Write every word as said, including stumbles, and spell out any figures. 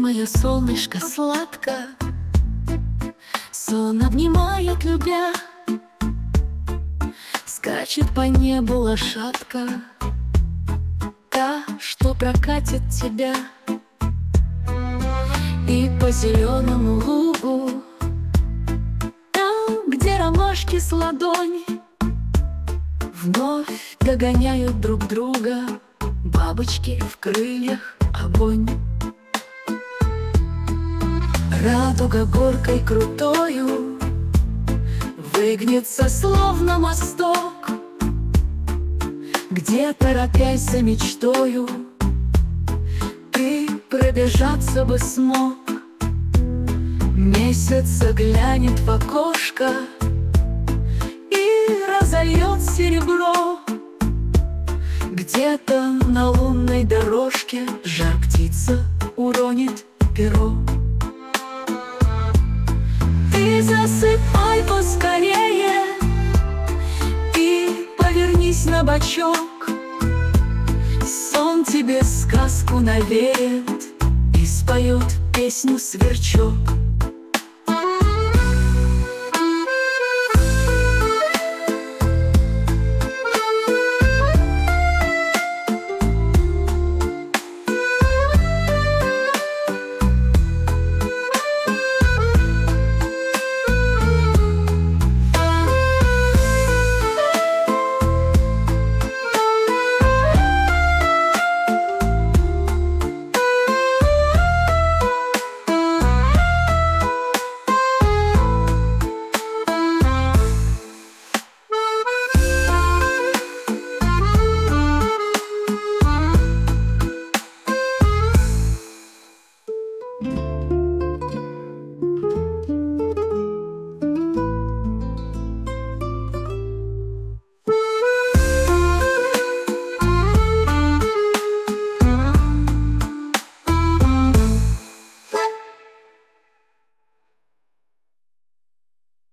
мое солнышко сладко, сон обнимает, любя. Скачет по небу лошадка, та, что прокатит тебя. И по зеленому лугу, там, где ромашки с ладонь, вновь догоняют друг друга бабочки в крыльях огонь. Радуга горкой крутою выгнется, словно мосток, где, торопясь за мечтою, ты пробежаться бы смог. Месяц заглянет в окошко и разольет серебро. Где-то на лунной дорожке жар-птица уронит перо. Ты засыпай поскорее и повернись на бочок. Сон тебе сказку навеет и споет песню сверчок.